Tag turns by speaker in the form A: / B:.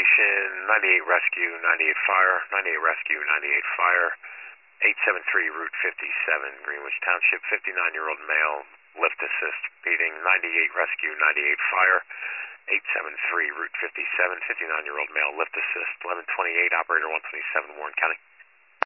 A: station, 98 rescue, 98 fire, 98 rescue, 98 fire, 873 Route 57, Greenwich Township, 59-year-old male, lift assist, beating 98 rescue, 98 fire, 873 Route 57, 59-year-old male, lift assist, 1128, operator 127, Warren County.